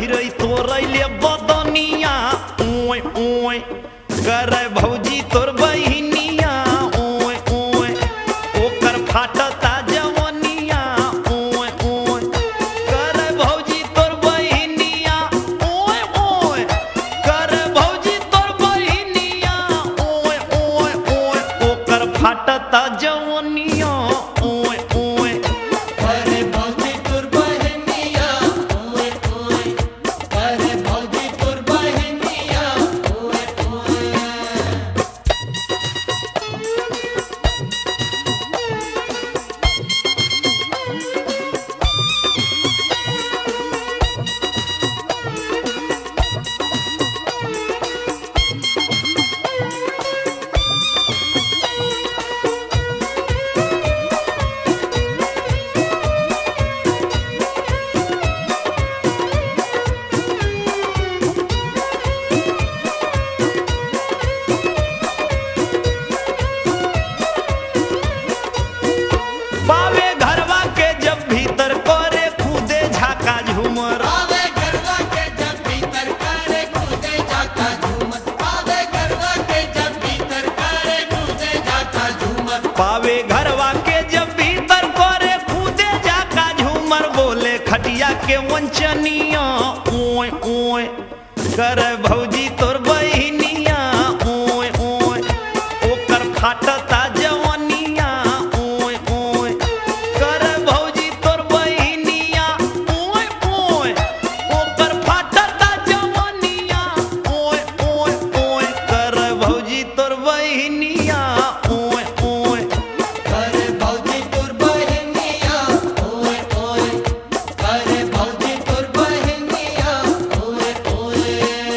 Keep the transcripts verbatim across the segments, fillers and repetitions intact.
गहिरई तोरैले बदनिया ओए ओए करे भौजी तोर बहिनिया ओए ओए ओकर फाटता जवनिया ओए ओए करे भौजी तोर बहिनिया ओए ओए करे भौजी तोर बहिनिया ओए ओए ओए ओकर फाटता जवनिया ओए ओए करे भौजी तोर बहिनिया ओए ओए करे भौजी तोर बहिनिया ओए ओए पावे घरवा के जब भीतर करे खुदे झाका झूमर आवे गरबा के जब भीतर करे कूदे जाता झूमर आवे गरबा के जब भीतर करे कूदे जाता झूमर पावे घरवा के जब भीतर करे खुदे झाका झूमर बोले खटिया के वंचनिया ओए ओए करे भौजी तोर बहिनिया ओए ओए ओकर फाटता जवनिया ओए ओए करे भौजी तोर बहिनिया ओए ओए ओकर फाटता जवनिया ओए ओए ओए करे भौजी तोर बहिनिया ओए ओए करे भौजी तोर बहिनिया ओए ओए करे भौजी तोर बहिनिया ओए ओए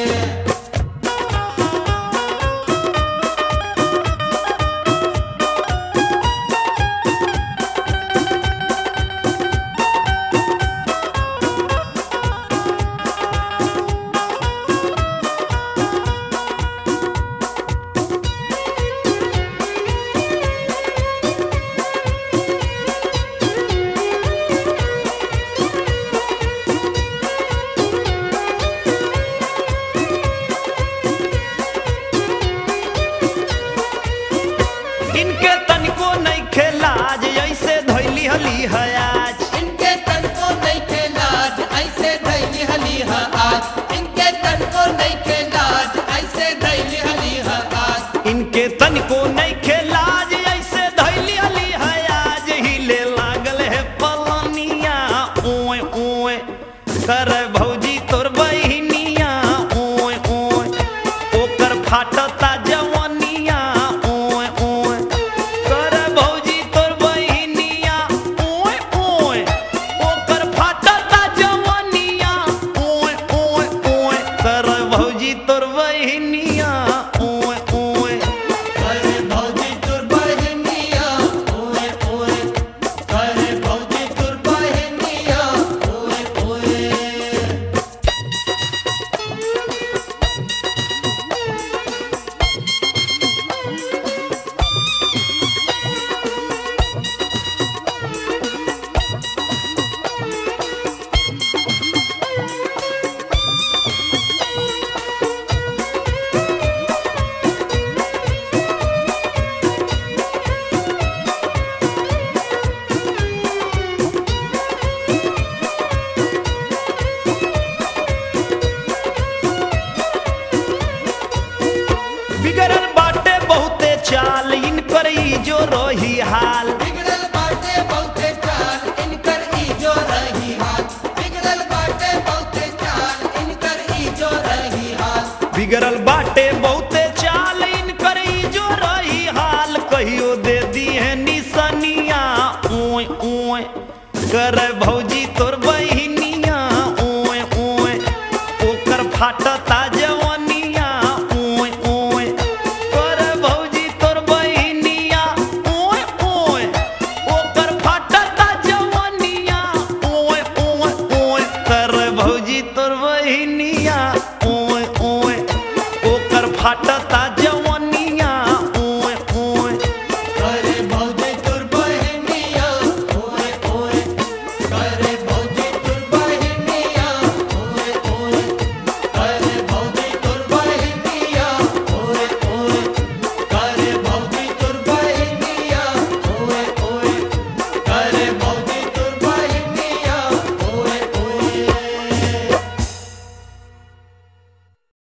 इनके तनिको नहीं खेलाज ऐसे धैली हली है आज इनके तन को नहीं के लाज ऐसे धैली हली है आज इनके तन को नहीं के लाज ऐसे धैली हली है आज इनके तनिको नहीं खेलाज ऐसे धैली हली है आज हिले लागल है पलनिया ओए ओए करे भौजी तोर बहिनिया ओए ओए ओकर फाटता जवनिया ओए ओए करे भौजी तोर बहिनिया ओए ओए ओकर फाटता जवनिया ओए ओए ओए करे भौजी तोर बहिनिया ओए ओए करे भौजी तोर बहिनिया ओए ओए करे भौजी तोर बहिनिया ओए ओए बिगड़ल बाटे बहुते चाल इनकर ई जो रही हाल बिगड़ल बाटे बहुते चाल इनकर ई जो रही हाल बिगड़ल बाटे बहुते चाल इनकर ई जो रही हाल बिगड़ल बाटे बहुते चाल इनकर ई जो रही हाल कहियो दे दी है निसनिया ओए ओए करे भौजी तोर बहिनिया ओए ओए ओकर फाटता जवनिया ओए ओए करे भौजी तोर बहिनिया ओए ओए ओकर फाटता जवनिया ओए ओए ओए करे भौजी तोर बहिनिया ओए ओए ओकर फाटता